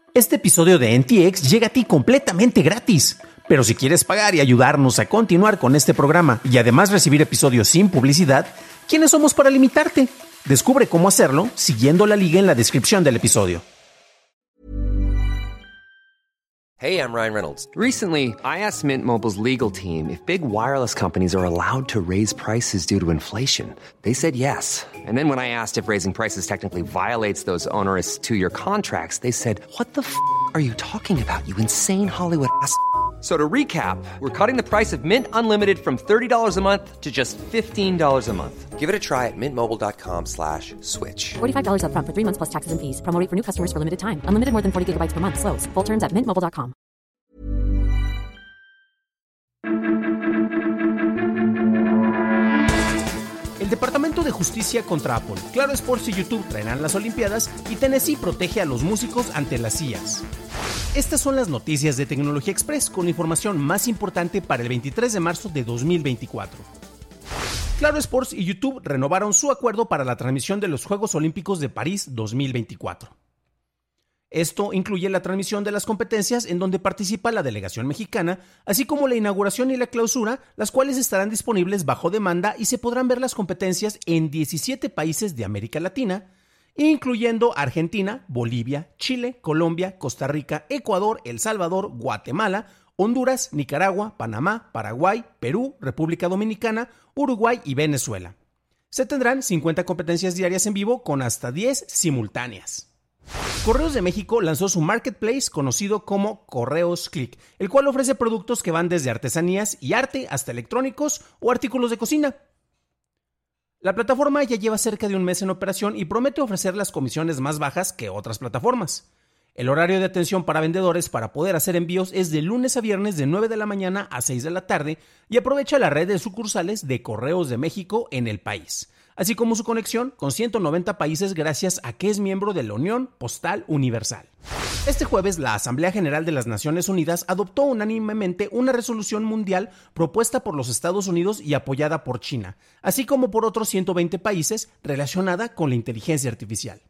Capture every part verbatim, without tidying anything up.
Este episodio de N T X llega a ti completamente gratis. Pero si quieres pagar y ayudarnos a continuar con este programa y además recibir episodios sin publicidad, ¿quiénes somos para limitarte? Descubre cómo hacerlo siguiendo la liga en la descripción del episodio. Hey, I'm Ryan Reynolds. Recently, I asked Mint Mobile's legal team if big wireless companies are allowed to raise prices due to inflation. They said yes. And then when I asked if raising prices technically violates those onerous two-year contracts, they said, "What the f*** are you talking about, you insane Hollywood ass?" So to recap, we're cutting the price of Mint Unlimited from thirty dollars a month to just fifteen dollars a month. Give it a try at mintmobile.com slash switch. forty-five dollars up front for three months plus taxes and fees. Promo rate for new customers for limited time. Unlimited more than forty gigabytes per month. Slows full terms at mint mobile dot com. El Departamento de Justicia contra Apple, Claro Sports y YouTube traerán las Olimpiadas y Tennessee protege a los músicos ante las C I As. Estas son las noticias de Tecnología Express con información más importante para el veintitrés de marzo de dos mil veinticuatro. Claro Sports y YouTube renovaron su acuerdo para la transmisión de los Juegos Olímpicos de París dos mil veinticuatro. Esto incluye la transmisión de las competencias en donde participa la delegación mexicana, así como la inauguración y la clausura, las cuales estarán disponibles bajo demanda y se podrán ver las competencias en diecisiete países de América Latina, incluyendo Argentina, Bolivia, Chile, Colombia, Costa Rica, Ecuador, El Salvador, Guatemala, Honduras, Nicaragua, Panamá, Paraguay, Perú, República Dominicana, Uruguay y Venezuela. Se tendrán cincuenta competencias diarias en vivo con hasta diez simultáneas. Correos de México lanzó su marketplace conocido como Correos Click, el cual ofrece productos que van desde artesanías y arte hasta electrónicos o artículos de cocina. La plataforma ya lleva cerca de un mes en operación y promete ofrecer las comisiones más bajas que otras plataformas. El horario de atención para vendedores para poder hacer envíos es de lunes a viernes de nueve de la mañana a seis de la tarde y aprovecha la red de sucursales de Correos de México en el país, así como su conexión con ciento noventa países gracias a que es miembro de la Unión Postal Universal. Este jueves, la Asamblea General de las Naciones Unidas adoptó unánimemente una resolución mundial propuesta por los Estados Unidos y apoyada por China, así como por otros ciento veinte países relacionada con la inteligencia artificial.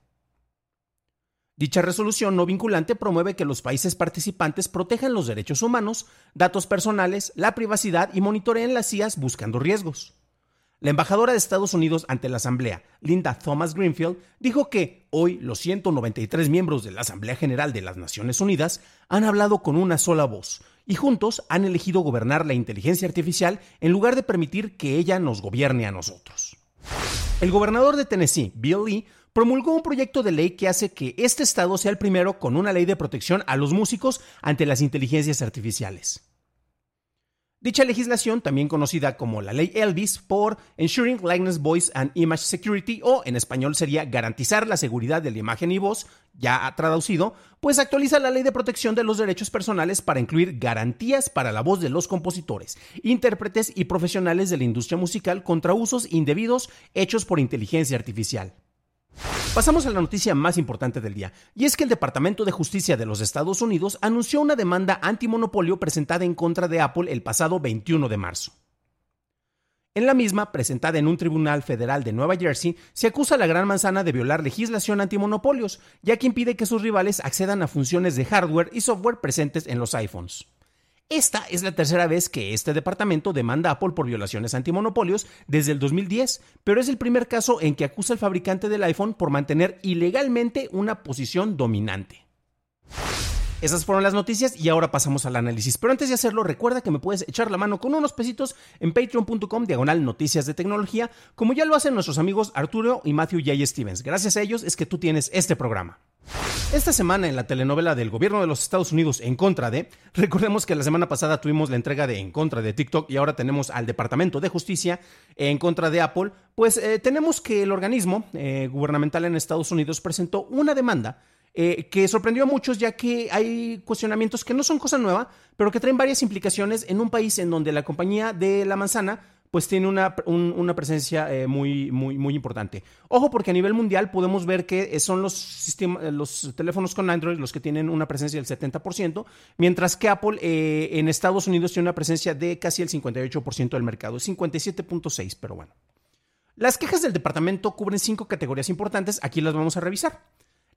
Dicha resolución no vinculante promueve que los países participantes protejan los derechos humanos, datos personales, la privacidad y monitoreen las I As buscando riesgos. La embajadora de Estados Unidos ante la Asamblea, Linda Thomas Greenfield, dijo que hoy los ciento noventa y tres miembros de la Asamblea General de las Naciones Unidas han hablado con una sola voz y juntos han elegido gobernar la inteligencia artificial en lugar de permitir que ella nos gobierne a nosotros. El gobernador de Tennessee, Bill Lee, promulgó un proyecto de ley que hace que este estado sea el primero con una ley de protección a los músicos ante las inteligencias artificiales. Dicha legislación, también conocida como la Ley Elvis por Ensuring Likeness, Voice and Image Security, o en español sería Garantizar la Seguridad de la Imagen y Voz, ya traducido, pues actualiza la Ley de Protección de los Derechos Personales para incluir garantías para la voz de los compositores, intérpretes y profesionales de la industria musical contra usos indebidos hechos por inteligencia artificial. Pasamos a la noticia más importante del día, y es que el Departamento de Justicia de los Estados Unidos anunció una demanda antimonopolio presentada en contra de Apple el pasado veintiuno de marzo. En la misma, presentada en un tribunal federal de Nueva Jersey, se acusa a la Gran Manzana de violar legislación antimonopolios, ya que impide que sus rivales accedan a funciones de hardware y software presentes en los iPhones. Esta es la tercera vez que este departamento demanda a Apple por violaciones antimonopolios desde el dos mil diez, pero es el primer caso en que acusa al fabricante del iPhone por mantener ilegalmente una posición dominante. Esas fueron las noticias y ahora pasamos al análisis. Pero antes de hacerlo, recuerda que me puedes echar la mano con unos pesitos en patreon.com diagonal noticias de tecnología, como ya lo hacen nuestros amigos Arturo y Matthew J. Stevens. Gracias a ellos es que tú tienes este programa. Esta semana en la telenovela del gobierno de los Estados Unidos en contra de, recordemos que la semana pasada tuvimos la entrega de En contra de TikTok y ahora tenemos al Departamento de Justicia en contra de Apple, pues eh, tenemos que el organismo eh, gubernamental en Estados Unidos presentó una demanda Eh, que sorprendió a muchos, ya que hay cuestionamientos que no son cosa nueva, pero que traen varias implicaciones en un país en donde la compañía de la manzana pues tiene una, un, una presencia eh, muy, muy, muy importante. Ojo, porque a nivel mundial podemos ver que son los, sistema, los teléfonos con Android los que tienen una presencia del setenta por ciento, mientras que Apple eh, en Estados Unidos tiene una presencia de casi el cincuenta y ocho por ciento del mercado, cincuenta y siete punto seis, pero bueno. Las quejas del departamento cubren cinco categorías importantes, aquí las vamos a revisar.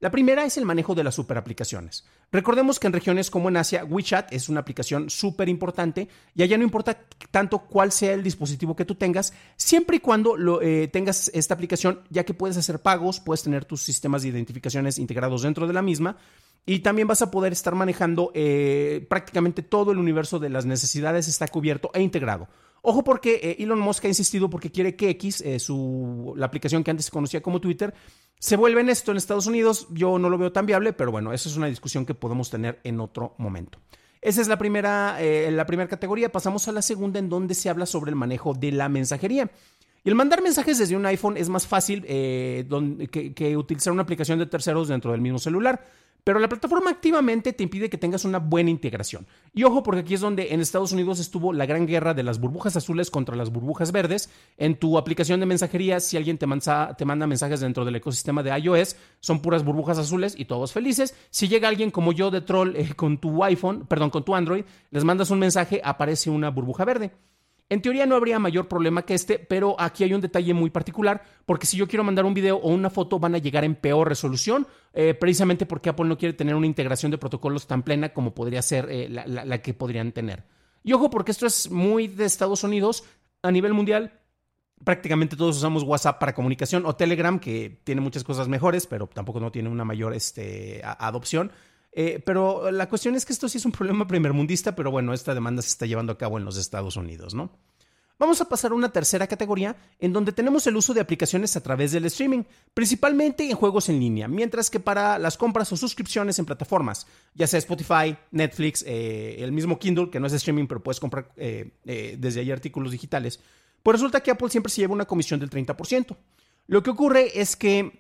La primera es el manejo de las superaplicaciones. Recordemos que en regiones como en Asia, WeChat es una aplicación súper importante y allá no importa tanto cuál sea el dispositivo que tú tengas, siempre y cuando lo, eh, tengas esta aplicación, ya que puedes hacer pagos, puedes tener tus sistemas de identificaciones integrados dentro de la misma y también vas a poder estar manejando eh, prácticamente todo el universo de las necesidades está cubierto e integrado. Ojo porque eh, Elon Musk ha insistido porque quiere que X, eh, su, la aplicación que antes se conocía como Twitter, se vuelve en esto en Estados Unidos. Yo no lo veo tan viable, pero bueno, esa es una discusión que podemos tener en otro momento. Esa es la primera, eh, la primera categoría. Pasamos a la segunda, en donde se habla sobre el manejo de la mensajería. Y el mandar mensajes desde un iPhone es más fácil eh, donde, que, que utilizar una aplicación de terceros dentro del mismo celular. Pero la plataforma activamente te impide que tengas una buena integración. Y ojo, porque aquí es donde en Estados Unidos estuvo la gran guerra de las burbujas azules contra las burbujas verdes. En tu aplicación de mensajería, si alguien te manda, te manda mensajes dentro del ecosistema de iOS, son puras burbujas azules y todos felices. Si llega alguien como yo de troll eh, con tu iPhone, perdón, con tu Android, les mandas un mensaje, aparece una burbuja verde. En teoría no habría mayor problema que este, pero aquí hay un detalle muy particular, porque si yo quiero mandar un video o una foto van a llegar en peor resolución, eh, precisamente porque Apple no quiere tener una integración de protocolos tan plena como podría ser eh, la, la, la que podrían tener. Y ojo, porque esto es muy de Estados Unidos. A nivel mundial, prácticamente todos usamos WhatsApp para comunicación o Telegram, que tiene muchas cosas mejores, pero tampoco no tiene una mayor este, a, adopción. Eh, pero la cuestión es que esto sí es un problema primermundista, pero bueno, esta demanda se está llevando a cabo en los Estados Unidos, ¿no? Vamos a pasar a una tercera categoría en donde tenemos el uso de aplicaciones a través del streaming, principalmente en juegos en línea, mientras que para las compras o suscripciones en plataformas, ya sea Spotify, Netflix, eh, el mismo Kindle, que no es streaming, pero puedes comprar eh, eh, desde ahí artículos digitales, pues resulta que Apple siempre se lleva una comisión del treinta por ciento. Lo que ocurre es que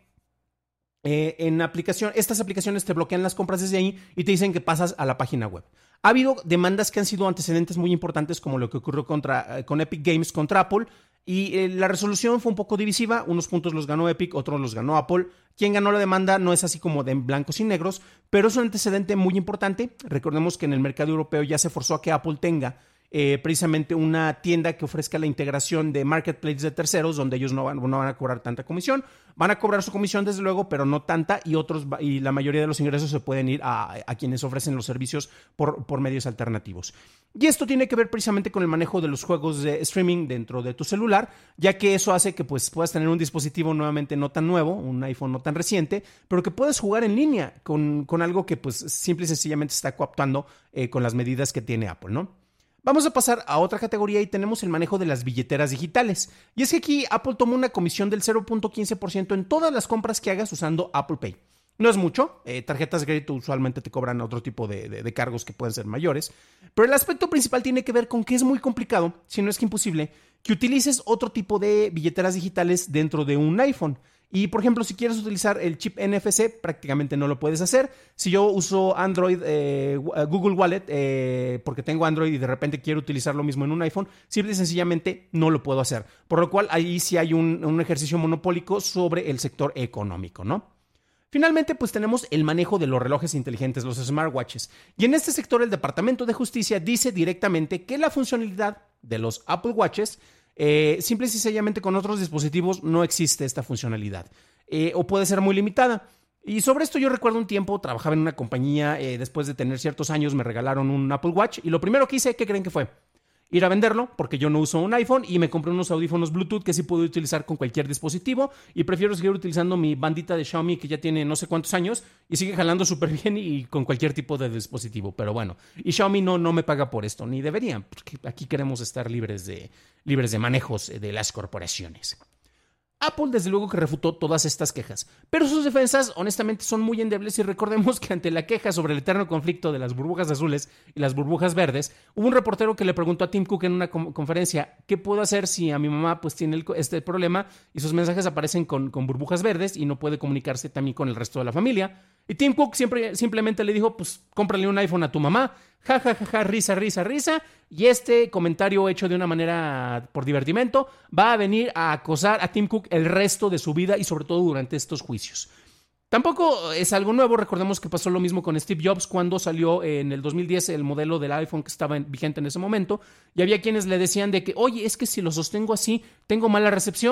Eh, en aplicación, estas aplicaciones te bloquean las compras desde ahí y te dicen que pasas a la página web. Ha habido demandas que han sido antecedentes muy importantes, como lo que ocurrió contra, eh, con Epic Games contra Apple, y eh, la resolución fue un poco divisiva. Unos puntos los ganó Epic, otros los ganó Apple. Quien ganó la demanda no es así como de blancos y negros, pero es un antecedente muy importante. Recordemos que en el mercado europeo ya se forzó a que Apple tenga Eh, precisamente una tienda que ofrezca la integración de marketplace de terceros, donde ellos no van, no van a cobrar tanta comisión. Van a cobrar su comisión desde luego, pero no tanta, y otros y la mayoría de los ingresos se pueden ir a, a quienes ofrecen los servicios por, por medios alternativos. Y esto tiene que ver precisamente con el manejo de los juegos de streaming dentro de tu celular, ya que eso hace que pues, puedas tener un dispositivo nuevamente no tan nuevo, un iPhone no tan reciente, pero que puedes jugar en línea con, con algo que pues simple y sencillamente se está coaptando eh, con las medidas que tiene Apple, ¿no? Vamos a pasar a otra categoría y tenemos el manejo de las billeteras digitales. Y es que aquí Apple toma una comisión del cero punto quince por ciento en todas las compras que hagas usando Apple Pay. No es mucho, eh, tarjetas de crédito usualmente te cobran otro tipo de, de, de cargos que pueden ser mayores, pero el aspecto principal tiene que ver con que es muy complicado, si no es que imposible, que utilices otro tipo de billeteras digitales dentro de un iPhone. Y, por ejemplo, si quieres utilizar el chip N F C, prácticamente no lo puedes hacer. Si yo uso Android, eh, Google Wallet, eh, porque tengo Android y de repente quiero utilizar lo mismo en un iPhone, simple y sencillamente no lo puedo hacer. Por lo cual, ahí sí hay un, un ejercicio monopólico sobre el sector económico, ¿no? Finalmente, pues tenemos el manejo de los relojes inteligentes, los smartwatches. Y en este sector, el Departamento de Justicia dice directamente que la funcionalidad de los Apple Watches Eh, simple y sencillamente con otros dispositivos no existe esta funcionalidad eh, o puede ser muy limitada. Y sobre esto yo recuerdo un tiempo, trabajaba en una compañía, eh, después de tener ciertos años me regalaron un Apple Watch y lo primero que hice, ¿qué creen que fue? Ir a venderlo, porque yo no uso un iPhone y me compré unos audífonos Bluetooth que sí puedo utilizar con cualquier dispositivo y prefiero seguir utilizando mi bandita de Xiaomi que ya tiene no sé cuántos años y sigue jalando súper bien y con cualquier tipo de dispositivo, pero bueno, y Xiaomi no, no me paga por esto, ni deberían, porque aquí queremos estar libres de, libres de manejos de las corporaciones. Apple desde luego que refutó todas estas quejas, pero sus defensas honestamente son muy endebles y recordemos que ante la queja sobre el eterno conflicto de las burbujas azules y las burbujas verdes, hubo un reportero que le preguntó a Tim Cook en una conferencia, ¿qué puedo hacer si a mi mamá pues tiene el, este problema y sus mensajes aparecen con, con burbujas verdes y no puede comunicarse también con el resto de la familia? Y Tim Cook siempre, simplemente le dijo, pues cómprale un iPhone a tu mamá, ja, ja, ja, ja, risa, risa, risa, y este comentario hecho de una manera por divertimento va a venir a acosar a Tim Cook el resto de su vida y sobre todo durante estos juicios. Tampoco es algo nuevo, recordemos que pasó lo mismo con Steve Jobs cuando salió en el dos mil diez el modelo del iPhone que estaba vigente en ese momento, y había quienes le decían de que, oye, es que si lo sostengo así, tengo mala recepción.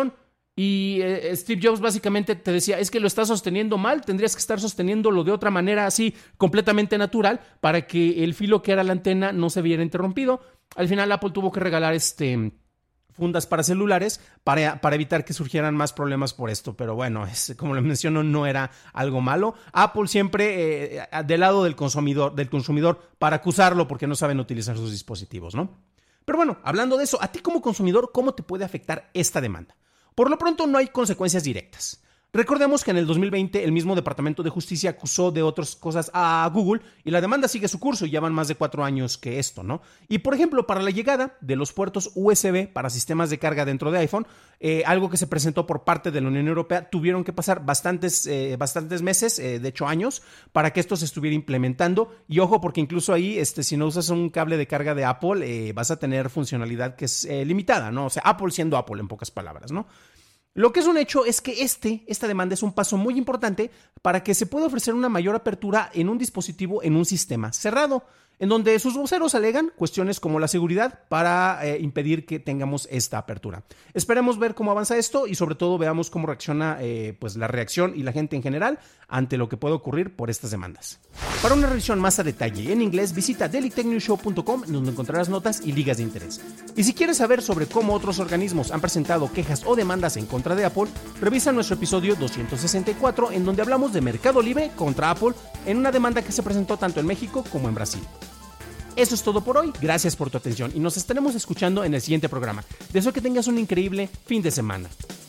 Y eh, Steve Jobs básicamente te decía, es que lo estás sosteniendo mal, tendrías que estar sosteniéndolo de otra manera así, completamente natural, para que el filo que era la antena no se viera interrumpido. Al final Apple tuvo que regalar este, fundas para celulares para, para evitar que surgieran más problemas por esto. Pero bueno, es, como les menciono, no era algo malo. Apple siempre eh, del lado del consumidor, del consumidor para acusarlo porque no saben utilizar sus dispositivos, ¿no? Pero bueno, hablando de eso, a ti como consumidor, ¿cómo te puede afectar esta demanda? Por lo pronto no hay consecuencias directas. Recordemos que en el dos mil veinte el mismo Departamento de Justicia acusó de otras cosas a Google y la demanda sigue su curso y ya van más de cuatro años que esto, ¿no? Y por ejemplo, para la llegada de los puertos U S B para sistemas de carga dentro de iPhone, eh, algo que se presentó por parte de la Unión Europea, tuvieron que pasar bastantes, eh, bastantes meses, eh, de hecho años, para que esto se estuviera implementando. Y ojo, porque incluso ahí, este, si no usas un cable de carga de Apple, eh, vas a tener funcionalidad que es eh, limitada, ¿no? O sea, Apple siendo Apple en pocas palabras, ¿no? Lo que es un hecho es que este, esta demanda es un paso muy importante para que se pueda ofrecer una mayor apertura en un dispositivo en un sistema cerrado, en donde sus voceros alegan cuestiones como la seguridad para eh, impedir que tengamos esta apertura. Esperemos ver cómo avanza esto y sobre todo veamos cómo reacciona eh, pues la reacción y la gente en general ante lo que puede ocurrir por estas demandas. Para una revisión más a detalle en inglés, visita daily tech news show punto com, donde encontrarás notas y ligas de interés. Y si quieres saber sobre cómo otros organismos han presentado quejas o demandas en contra de Apple, revisa nuestro episodio doscientos sesenta y cuatro, en donde hablamos de Mercado Libre contra Apple en una demanda que se presentó tanto en México como en Brasil. Eso es todo por hoy, gracias por tu atención y nos estaremos escuchando en el siguiente programa. Deseo que tengas un increíble fin de semana.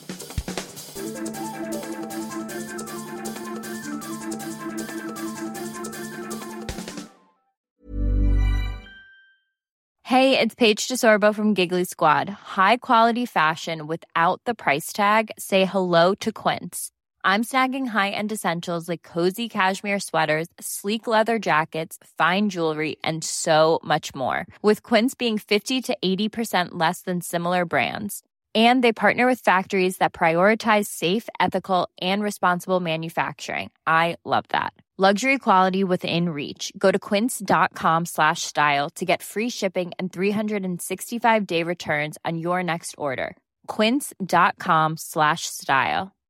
Hey, it's Paige DeSorbo from Giggly Squad. High quality fashion without the price tag. Say hello to Quince. I'm snagging high-end essentials like cozy cashmere sweaters, sleek leather jackets, fine jewelry, and so much more. With Quince being fifty to eighty percent less than similar brands. And they partner with factories that prioritize safe, ethical, and responsible manufacturing. I love that. Luxury quality within reach. Go to quince.com slash style to get free shipping and three sixty-five day returns on your next order. Quince.com slash style.